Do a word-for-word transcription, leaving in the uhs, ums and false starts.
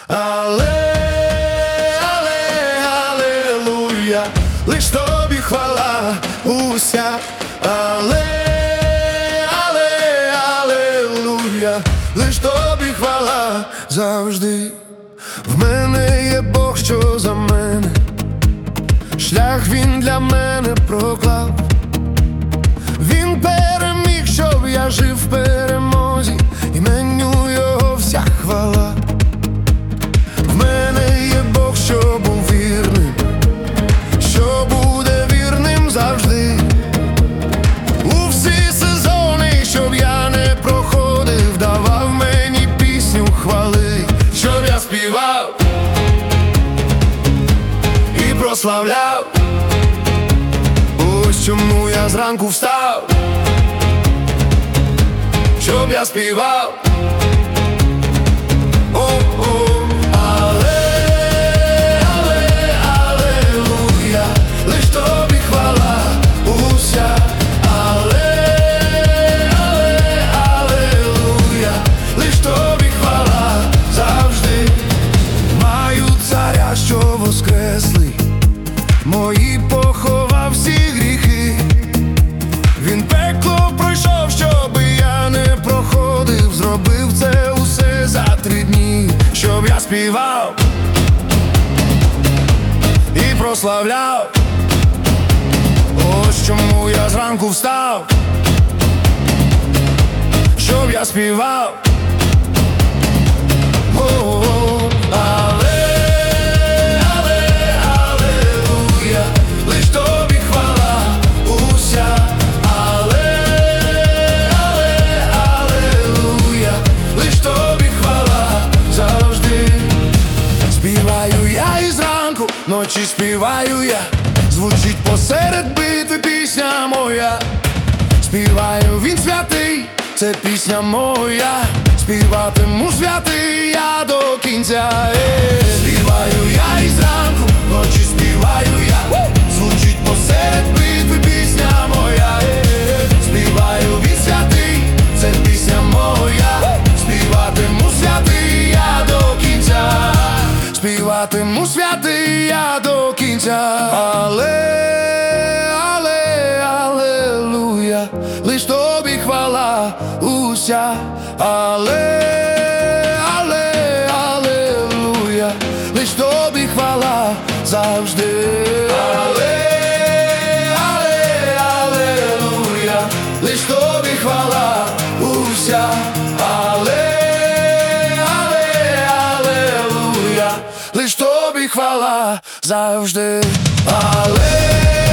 Але, але, алелуя, лиш тобі хвала уся. Але, але, алелуя, лиш тобі хвала завжди. В мене є Бог, що за мене, шлях він для мене проклав. Він переміг, щоб я жив в перемозі, іменю його вся хвала. В мене є Бог, що був вірним, що буде вірним завжди. У всі сезони, щоб я не проходив, давав мені пісню хвали, щоб я співав і прославляв. Ось чому я зранку встав, щоб я співав. О-о. Але, але, алелуя, лиш тобі хвала уся. Але, але, алелуя, лиш тобі хвала завжди. Маю царя, що воскреслий, мої поховав всі гріхи. Він пекло пройшов, щоби я не проходив, зробив це усе за три дні, щоб я співав і прославляв. Ось чому я зранку встав, щоб я співав. О-о-о. Але, але, алелуя, лиш тобі хвала уся. Але, але, алелуя, лиш тобі хвала завжди. Співаю я і зранку, ночі співаю я, звучить посеред битви пісня моя. Співаю, він святий, це пісня моя, співатиму святий я до кінця. Е. Співаю я і зранку, ночі співаю я, звучить посеред битви пісня моя. Е. Співаю, він святий, це пісня моя, співатиму святий я до кінця. Співатиму святий я до кінця. Але, але, алелуя, лиш тобі хвала уся. Але, але, алелуя, лиш тобі хвала завжди. Але, але, алелуя, лиш тобі хвала уся. Але, але, алелуя, лиш тобі хвала завжди. Але